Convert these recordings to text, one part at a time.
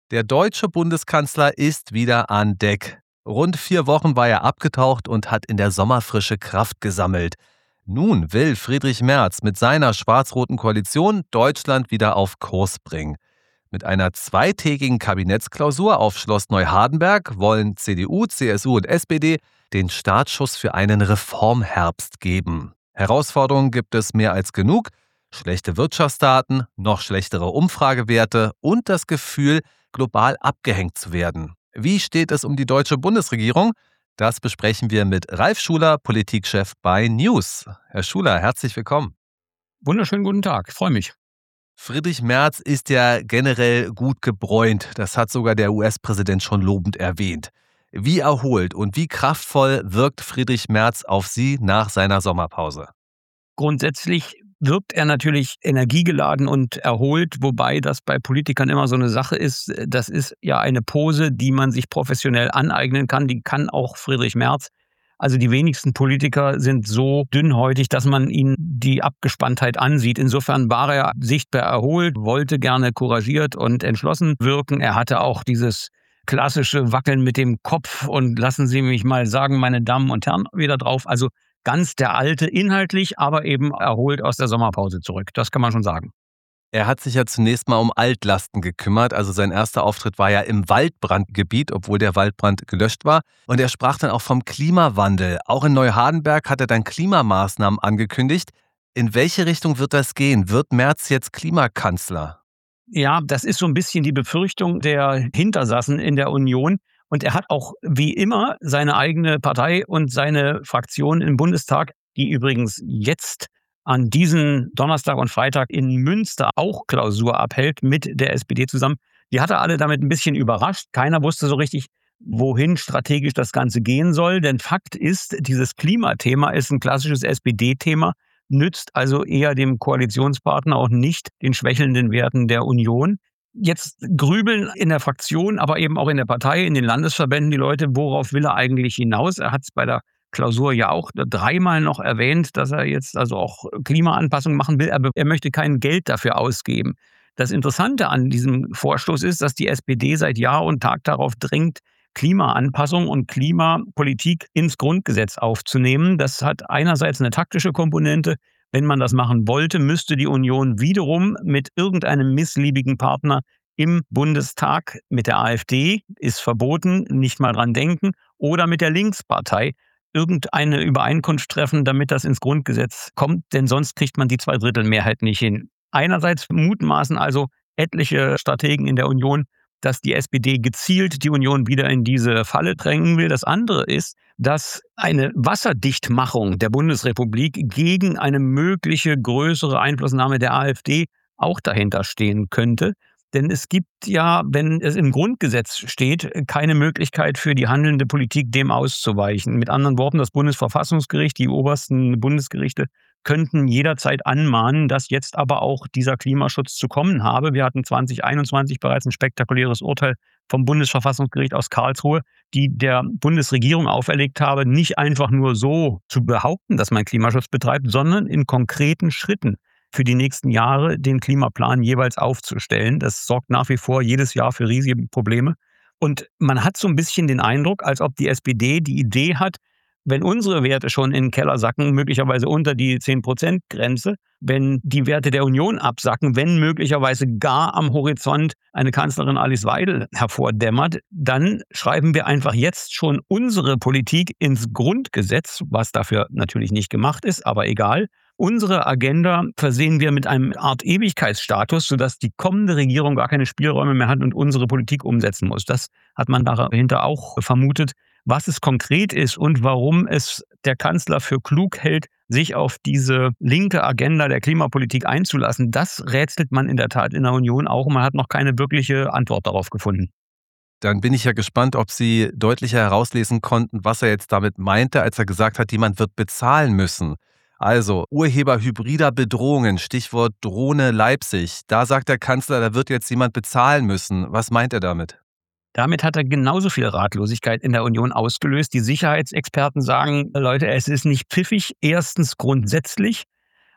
Der deutsche Bundeskanzler ist wieder an Deck. Rund 4 Wochen war er abgetaucht und hat in der Sommerfrische Kraft gesammelt. Nun will Friedrich Merz mit seiner schwarz-roten Koalition Deutschland wieder auf Kurs bringen. Mit einer zweitägigen Kabinettsklausur auf Schloss Neuhardenberg wollen CDU, CSU und SPD den Startschuss für einen Reformherbst geben. Herausforderungen gibt es mehr als genug. Schlechte Wirtschaftsdaten, noch schlechtere Umfragewerte und das Gefühl, global abgehängt zu werden. Wie steht es um die deutsche Bundesregierung? Das besprechen wir mit Ralf Schuler, Politikchef bei News. Herr Schuler, herzlich willkommen. Wunderschönen guten Tag, ich freue mich. Friedrich Merz ist ja generell gut gebräunt. Das hat sogar der US-Präsident schon lobend erwähnt. Wie erholt und wie kraftvoll wirkt Friedrich Merz auf Sie nach seiner Sommerpause? Grundsätzlich wirkt er natürlich energiegeladen und erholt, wobei das bei Politikern immer so eine Sache ist. Das ist ja eine Pose, die man sich professionell aneignen kann. Die kann auch Friedrich Merz. Also die wenigsten Politiker sind so dünnhäutig, dass man ihnen die Abgespanntheit ansieht. Insofern war er sichtbar erholt, wollte gerne couragiert und entschlossen wirken. Er hatte auch dieses klassische Wackeln mit dem Kopf und lassen Sie mich mal sagen, meine Damen und Herren, wieder drauf. Also ganz der alte inhaltlich, aber eben erholt aus der Sommerpause zurück. Das kann man schon sagen. Er hat sich ja zunächst mal um Altlasten gekümmert. Also sein erster Auftritt war ja im Waldbrandgebiet, obwohl der Waldbrand gelöscht war. Und er sprach dann auch vom Klimawandel. Auch in Neuhardenberg hat er dann Klimamaßnahmen angekündigt. In welche Richtung wird das gehen? Wird Merz jetzt Klimakanzler? Ja, das ist so ein bisschen die Befürchtung der Hintersassen in der Union. Und er hat auch wie immer seine eigene Partei und seine Fraktion im Bundestag, die übrigens jetzt an diesem Donnerstag und Freitag in Münster auch Klausur abhält mit der SPD zusammen. Die hat er alle damit ein bisschen überrascht. Keiner wusste so richtig, wohin strategisch das Ganze gehen soll. Denn Fakt ist, dieses Klimathema ist ein klassisches SPD-Thema, nützt also eher dem Koalitionspartner und nicht den schwächelnden Werten der Union. Jetzt grübeln in der Fraktion, aber eben auch in der Partei, in den Landesverbänden die Leute, worauf will er eigentlich hinaus? Er hat es bei der Klausur ja auch 3-mal noch erwähnt, dass er jetzt also auch Klimaanpassung machen will, aber er möchte kein Geld dafür ausgeben. Das Interessante an diesem Vorstoß ist, dass die SPD seit Jahr und Tag darauf drängt, Klimaanpassung und Klimapolitik ins Grundgesetz aufzunehmen. Das hat einerseits eine taktische Komponente. Wenn man das machen wollte, müsste die Union wiederum mit irgendeinem missliebigen Partner im Bundestag, mit der AfD, ist verboten, nicht mal dran denken, oder mit der Linkspartei irgendeine Übereinkunft treffen, damit das ins Grundgesetz kommt, denn sonst kriegt man die Zweidrittelmehrheit nicht hin. Einerseits mutmaßen also etliche Strategen in der Union, dass die SPD gezielt die Union wieder in diese Falle drängen will. Das andere ist, dass eine Wasserdichtmachung der Bundesrepublik gegen eine mögliche größere Einflussnahme der AfD auch dahinter stehen könnte. Denn es gibt ja, wenn es im Grundgesetz steht, keine Möglichkeit für die handelnde Politik, dem auszuweichen. Mit anderen Worten, das Bundesverfassungsgericht, die obersten Bundesgerichte könnten jederzeit anmahnen, dass jetzt aber auch dieser Klimaschutz zu kommen habe. Wir hatten 2021 bereits ein spektakuläres Urteil vom Bundesverfassungsgericht aus Karlsruhe, die der Bundesregierung auferlegt habe, nicht einfach nur so zu behaupten, dass man Klimaschutz betreibt, sondern in konkreten Schritten für die nächsten Jahre den Klimaplan jeweils aufzustellen. Das sorgt nach wie vor jedes Jahr für riesige Probleme. Und man hat so ein bisschen den Eindruck, als ob die SPD die Idee hat, wenn unsere Werte schon in den Keller sacken, möglicherweise unter die 10%-Grenze, wenn die Werte der Union absacken, wenn möglicherweise gar am Horizont eine Kanzlerin Alice Weidel hervordämmert, dann schreiben wir einfach jetzt schon unsere Politik ins Grundgesetz, was dafür natürlich nicht gemacht ist, aber egal. Unsere Agenda versehen wir mit einem Art Ewigkeitsstatus, sodass die kommende Regierung gar keine Spielräume mehr hat und unsere Politik umsetzen muss. Das hat man dahinter auch vermutet. Was es konkret ist und warum es der Kanzler für klug hält, sich auf diese linke Agenda der Klimapolitik einzulassen, das rätselt man in der Tat in der Union auch. Man hat noch keine wirkliche Antwort darauf gefunden. Dann bin ich ja gespannt, ob Sie deutlicher herauslesen konnten, was er jetzt damit meinte, als er gesagt hat, jemand wird bezahlen müssen. Also Urheber hybrider Bedrohungen, Stichwort Drohne Leipzig. Da sagt der Kanzler, da wird jetzt jemand bezahlen müssen. Was meint er damit? Damit hat er genauso viel Ratlosigkeit in der Union ausgelöst. Die Sicherheitsexperten sagen, Leute, es ist nicht pfiffig. Erstens grundsätzlich,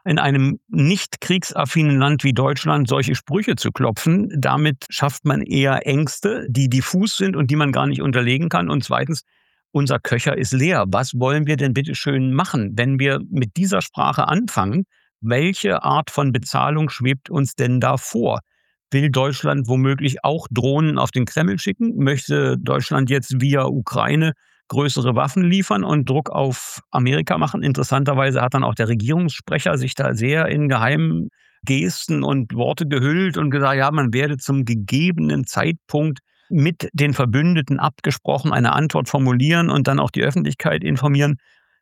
in einem nicht kriegsaffinen Land wie Deutschland solche Sprüche zu klopfen. Damit schafft man eher Ängste, die diffus sind und die man gar nicht unterlegen kann. Und zweitens, unser Köcher ist leer. Was wollen wir denn bitte schön machen, wenn wir mit dieser Sprache anfangen? Welche Art von Bezahlung schwebt uns denn da vor? Will Deutschland womöglich auch Drohnen auf den Kreml schicken? Möchte Deutschland jetzt via Ukraine größere Waffen liefern und Druck auf Amerika machen? Interessanterweise hat dann auch der Regierungssprecher sich da sehr in geheimen Gesten und Worte gehüllt und gesagt, ja, man werde zum gegebenen Zeitpunkt mit den Verbündeten abgesprochen eine Antwort formulieren und dann auch die Öffentlichkeit informieren.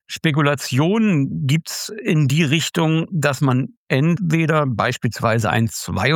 Spekulationen gibt's in die Richtung, dass man entweder beispielsweise ein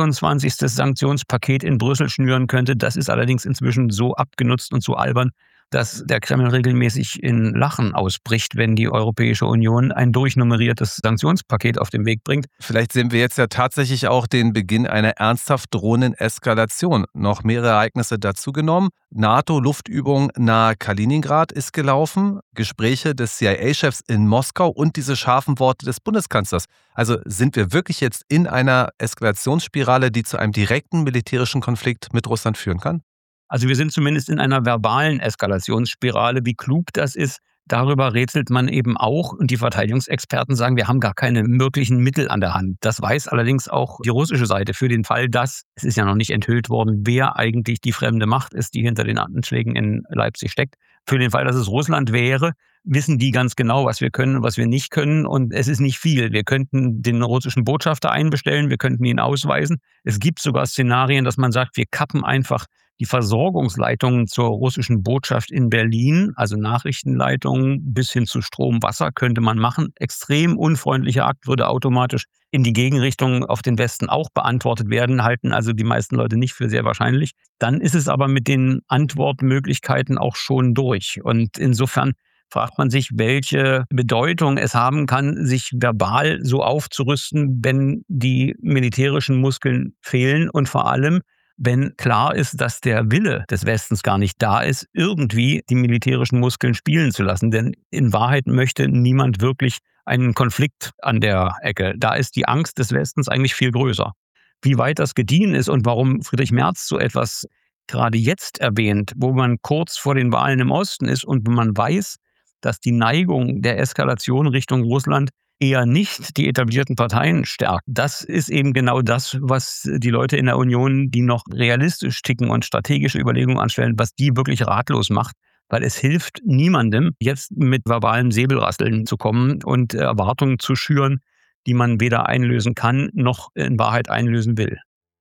22. Sanktionspaket in Brüssel schnüren könnte. Das ist allerdings inzwischen so abgenutzt und so albern, dass der Kreml regelmäßig in Lachen ausbricht, wenn die Europäische Union ein durchnummeriertes Sanktionspaket auf den Weg bringt. Vielleicht sehen wir jetzt ja tatsächlich auch den Beginn einer ernsthaft drohenden Eskalation. Noch mehrere Ereignisse dazugenommen. NATO-Luftuntersuchung nahe Kaliningrad ist gelaufen, Gespräche des CIA-Chefs in Moskau und diese scharfen Worte des Bundeskanzlers. Also sind wir wirklich jetzt in einer Eskalationsspirale, die zu einem direkten militärischen Konflikt mit Russland führen kann? Also wir sind zumindest in einer verbalen Eskalationsspirale. Wie klug das ist, darüber rätselt man eben auch. Und die Verteidigungsexperten sagen, wir haben gar keine möglichen Mittel an der Hand. Das weiß allerdings auch die russische Seite für den Fall, dass, es ist ja noch nicht enthüllt worden, wer eigentlich die fremde Macht ist, die hinter den Anschlägen in Leipzig steckt. Für den Fall, dass es Russland wäre, wissen die ganz genau, was wir können und was wir nicht können. Und es ist nicht viel. Wir könnten den russischen Botschafter einbestellen, wir könnten ihn ausweisen. Es gibt sogar Szenarien, dass man sagt, wir kappen einfach die Versorgungsleitungen zur russischen Botschaft in Berlin, also Nachrichtenleitungen bis hin zu Strom, Wasser, könnte man machen. Extrem unfreundlicher Akt, würde automatisch in die Gegenrichtung auf den Westen auch beantwortet werden, halten also die meisten Leute nicht für sehr wahrscheinlich. Dann ist es aber mit den Antwortmöglichkeiten auch schon durch. Und insofern fragt man sich, welche Bedeutung es haben kann, sich verbal so aufzurüsten, wenn die militärischen Muskeln fehlen und vor allem, wenn klar ist, dass der Wille des Westens gar nicht da ist, irgendwie die militärischen Muskeln spielen zu lassen. Denn in Wahrheit möchte niemand wirklich einen Konflikt an der Ecke. Da ist die Angst des Westens eigentlich viel größer. Wie weit das gediehen ist und warum Friedrich Merz so etwas gerade jetzt erwähnt, wo man kurz vor den Wahlen im Osten ist und wo man weiß, dass die Neigung der Eskalation Richtung Russland eher nicht die etablierten Parteien stärkt. Das ist eben genau das, was die Leute in der Union, die noch realistisch ticken und strategische Überlegungen anstellen, was die wirklich ratlos macht. Weil es hilft niemandem, jetzt mit verbalem Säbelrasseln zu kommen und Erwartungen zu schüren, die man weder einlösen kann, noch in Wahrheit einlösen will.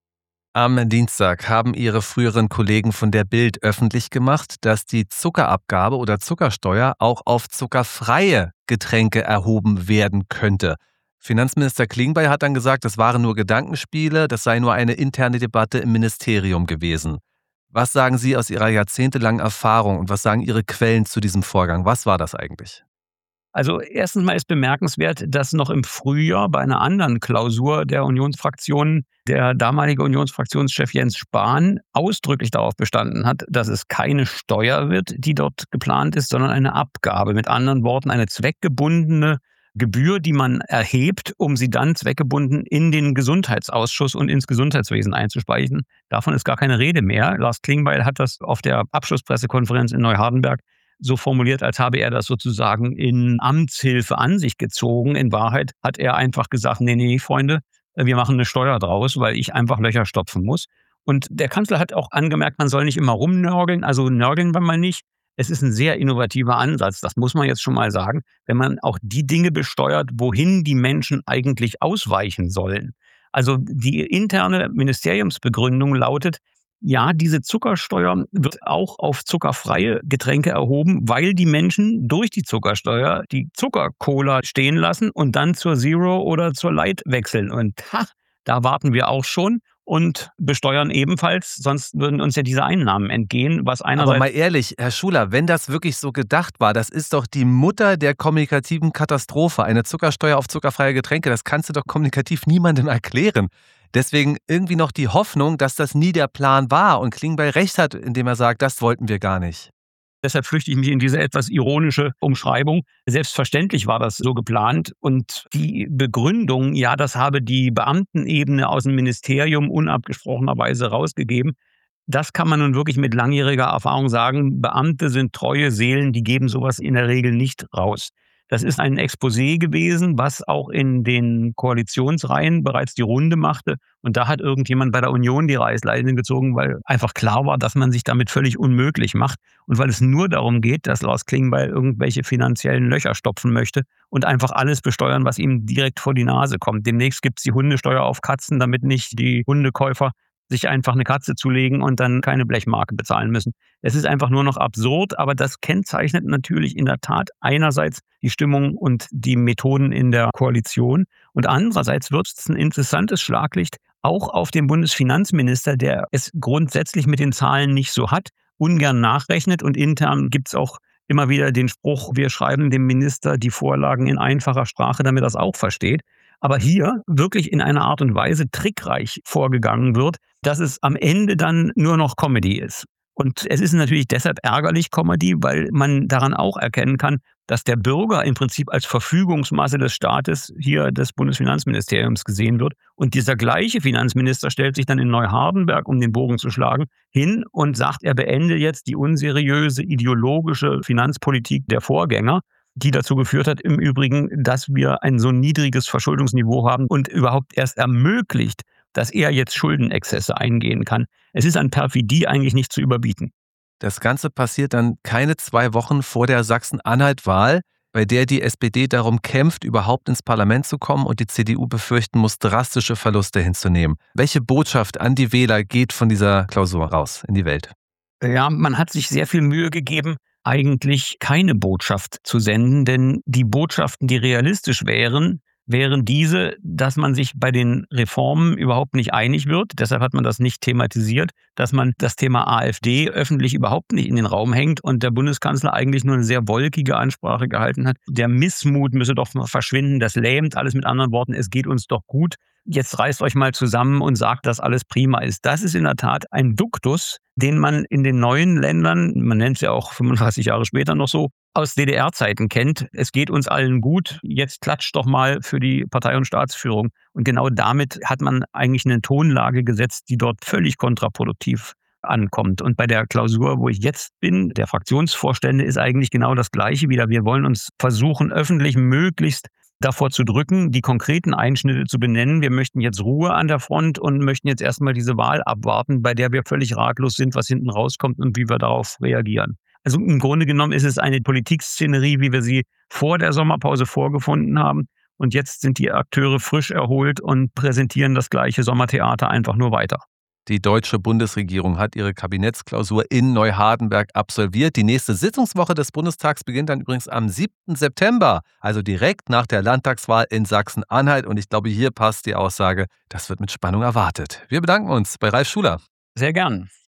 Am Dienstag haben Ihre früheren Kollegen von der Bild öffentlich gemacht, dass die Zuckerabgabe oder Zuckersteuer auch auf zuckerfreie Getränke erhoben werden könnte. Finanzminister Klingbeil hat dann gesagt, das waren nur Gedankenspiele, das sei nur eine interne Debatte im Ministerium gewesen. Was sagen Sie aus Ihrer jahrzehntelangen Erfahrung und was sagen Ihre Quellen zu diesem Vorgang? Was war das eigentlich? Also erstens mal ist bemerkenswert, dass noch im Frühjahr bei einer anderen Klausur der Unionsfraktionen der damalige Unionsfraktionschef Jens Spahn ausdrücklich darauf bestanden hat, dass es keine Steuer wird, die dort geplant ist, sondern eine Abgabe. Mit anderen Worten, eine zweckgebundene Gebühr, die man erhebt, um sie dann zweckgebunden in den Gesundheitsausschuss und ins Gesundheitswesen einzuspeisen. Davon ist gar keine Rede mehr. Lars Klingbeil hat das auf der Abschlusspressekonferenz in Neuhardenberg so formuliert, als habe er das sozusagen in Amtshilfe an sich gezogen. In Wahrheit hat er einfach gesagt, nee, Freunde, wir machen eine Steuer draus, weil ich einfach Löcher stopfen muss. Und der Kanzler hat auch angemerkt, man soll nicht immer rumnörgeln, also nörgeln wir mal nicht. Es ist ein sehr innovativer Ansatz, das muss man jetzt schon mal sagen, wenn man auch die Dinge besteuert, wohin die Menschen eigentlich ausweichen sollen. Also die interne Ministeriumsbegründung lautet, ja, diese Zuckersteuer wird auch auf zuckerfreie Getränke erhoben, weil die Menschen durch die Zuckersteuer die Zuckercola stehen lassen und dann zur Zero oder zur Light wechseln. Und da warten wir auch schon und besteuern ebenfalls, sonst würden uns ja diese Einnahmen entgehen, was einerseits... Aber mal ehrlich, Herr Schuler, wenn das wirklich so gedacht war, das ist doch die Mutter der kommunikativen Katastrophe. Eine Zuckersteuer auf zuckerfreie Getränke, das kannst du doch kommunikativ niemandem erklären. Deswegen irgendwie noch die Hoffnung, dass das nie der Plan war und Klingbeil recht hat, indem er sagt, das wollten wir gar nicht. Deshalb flüchte ich mich in diese etwas ironische Umschreibung. Selbstverständlich war das so geplant. Und die Begründung, ja, das habe die Beamtenebene aus dem Ministerium unabgesprochenerweise rausgegeben, das kann man nun wirklich mit langjähriger Erfahrung sagen. Beamte sind treue Seelen, die geben sowas in der Regel nicht raus. Das ist ein Exposé gewesen, was auch in den Koalitionsreihen bereits die Runde machte. Und da hat irgendjemand bei der Union die Reißleine gezogen, weil einfach klar war, dass man sich damit völlig unmöglich macht. Und weil es nur darum geht, dass Lars Klingbeil irgendwelche finanziellen Löcher stopfen möchte und einfach alles besteuern, was ihm direkt vor die Nase kommt. Demnächst gibt es die Hundesteuer auf Katzen, damit nicht die Hundekäufer sich einfach eine Katze zulegen und dann keine Blechmarke bezahlen müssen. Es ist einfach nur noch absurd, aber das kennzeichnet natürlich in der Tat einerseits die Stimmung und die Methoden in der Koalition und andererseits wirft es ein interessantes Schlaglicht auch auf den Bundesfinanzminister, der es grundsätzlich mit den Zahlen nicht so hat, ungern nachrechnet und intern gibt es auch immer wieder den Spruch, wir schreiben dem Minister die Vorlagen in einfacher Sprache, damit er es auch versteht. Aber hier wirklich in einer Art und Weise trickreich vorgegangen wird, dass es am Ende dann nur noch Comedy ist. Und es ist natürlich deshalb ärgerlich Comedy, weil man daran auch erkennen kann, dass der Bürger im Prinzip als Verfügungsmasse des Staates hier des Bundesfinanzministeriums gesehen wird. Und dieser gleiche Finanzminister stellt sich dann in Neuhardenberg, um den Bogen zu schlagen, hin und sagt, er beende jetzt die unseriöse ideologische Finanzpolitik der Vorgänger, die dazu geführt hat, im Übrigen, dass wir ein so niedriges Verschuldungsniveau haben und überhaupt erst ermöglicht, dass er jetzt Schuldenexzesse eingehen kann. Es ist an Perfidie eigentlich nicht zu überbieten. Das Ganze passiert dann keine 2 Wochen vor der Sachsen-Anhalt-Wahl, bei der die SPD darum kämpft, überhaupt ins Parlament zu kommen und die CDU befürchten muss, drastische Verluste hinzunehmen. Welche Botschaft an die Wähler geht von dieser Klausur raus in die Welt? Ja, man hat sich sehr viel Mühe gegeben, eigentlich keine Botschaft zu senden, denn die Botschaften, die realistisch wären diese, dass man sich bei den Reformen überhaupt nicht einig wird. Deshalb hat man das nicht thematisiert, dass man das Thema AfD öffentlich überhaupt nicht in den Raum hängt und der Bundeskanzler eigentlich nur eine sehr wolkige Ansprache gehalten hat. Der Missmut müsse doch verschwinden, das lähmt alles, mit anderen Worten, es geht uns doch gut. Jetzt reißt euch mal zusammen und sagt, dass alles prima ist. Das ist in der Tat ein Duktus, den man in den neuen Ländern, man nennt es ja auch 35 Jahre später noch so, aus DDR-Zeiten kennt. Es geht uns allen gut, jetzt klatscht doch mal für die Partei- und Staatsführung. Und genau damit hat man eigentlich eine Tonlage gesetzt, die dort völlig kontraproduktiv ankommt. Und bei der Klausur, wo ich jetzt bin, der Fraktionsvorstände, ist eigentlich genau das Gleiche wieder. Wir wollen uns versuchen, öffentlich möglichst davor zu drücken, die konkreten Einschnitte zu benennen. Wir möchten jetzt Ruhe an der Front und möchten jetzt erstmal diese Wahl abwarten, bei der wir völlig ratlos sind, was hinten rauskommt und wie wir darauf reagieren. Also im Grunde genommen ist es eine Politikszenerie, wie wir sie vor der Sommerpause vorgefunden haben. Und jetzt sind die Akteure frisch erholt und präsentieren das gleiche Sommertheater einfach nur weiter. Die deutsche Bundesregierung hat ihre Kabinettsklausur in Neuhardenberg absolviert. Die nächste Sitzungswoche des Bundestags beginnt dann übrigens am 7. September, also direkt nach der Landtagswahl in Sachsen-Anhalt. Und ich glaube, hier passt die Aussage, das wird mit Spannung erwartet. Wir bedanken uns bei Ralf Schuler. Sehr gern.